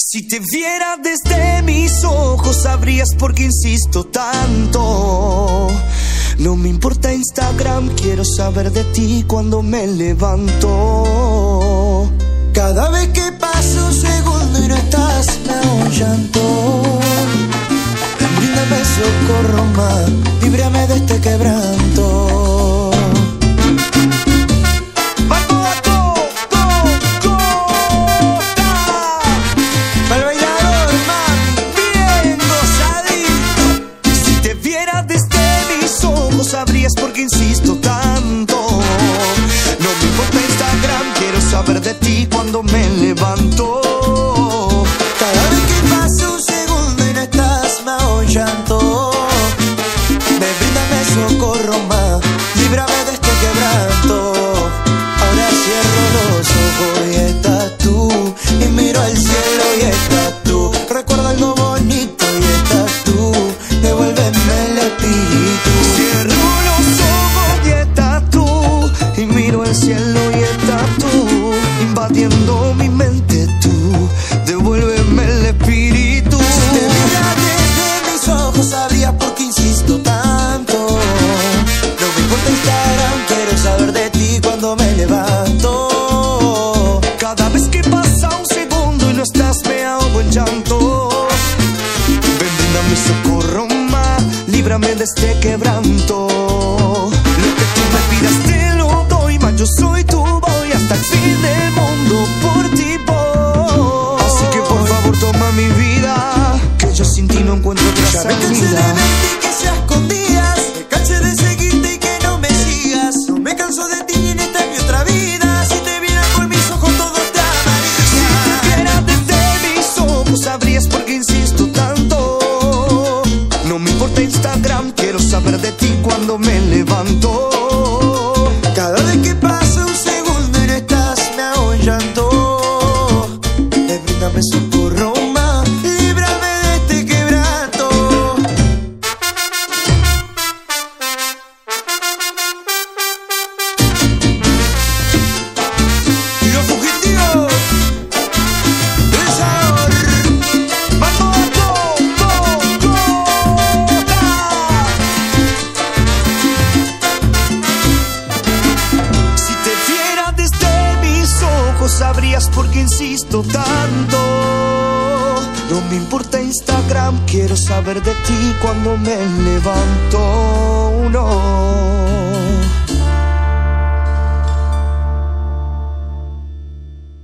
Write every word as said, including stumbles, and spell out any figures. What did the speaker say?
Si te viera desde mis ojos, sabrías por qué insisto tanto. No me importa Instagram, quiero saber de ti cuando me levanto. Cada vez que paso un segundo y no estás, me hago un llanto. Bríndame socorro más, líbrame de este quebranto. Sabrías por qué insisto tanto. No me importa Instagram, quiero saber de ti cuando me levanto. Cada vez que paso un segundo y no estás, me hago llanto. Me bríndame socorro más, líbrame de este quebranto. Ahora cierro los ojos y estás tú, y miro al cielo y estás tú. Recuerdo algo bonito y estás tú, devuélveme el espíritu. Cierro los ojos y estás tú, y miro el cielo y estás tú, invadiendo mi mente tú, devuélveme el espíritu. Si te vieras desde mis ojos, sabrías por qué insisto tanto. No me importa Instagram, quiero saber de ti cuando me levanto. Cada vez que pasa un segundo y no estás, me ahogo en llanto. Ven, bríndame socorro más, líbrame de este quebranto. Lo que tú me pidas te lo doy, más yo soy tu boy hasta el fin del mundo, por ti voy. Así que por favor toma mi vida, que yo sin ti no encuentro otra Ya salida. me cansé de verte y que seas escondidas, me cansé de seguirte y que no me sigas. No me canso de ti ni en esta ni otra vida. Si te vieran por mis ojos todo te amaría. Si te vieras desde mis ojos, sabrías por qué insisto tanto. No me importa Instagram, quiero saber de ti cuando me levanto. Cada vez que pasa un segundo y no estás, me hago en llanto. Me bríndame socorro más, líbrame de este quebranto. Y los fugitivos del sabor. ¡Vamos, go, go, go! Si te viera desde mis ojos, sabrías por qué insisto tanto. No me importa Instagram, quiero saber de ti cuando me levanto. No.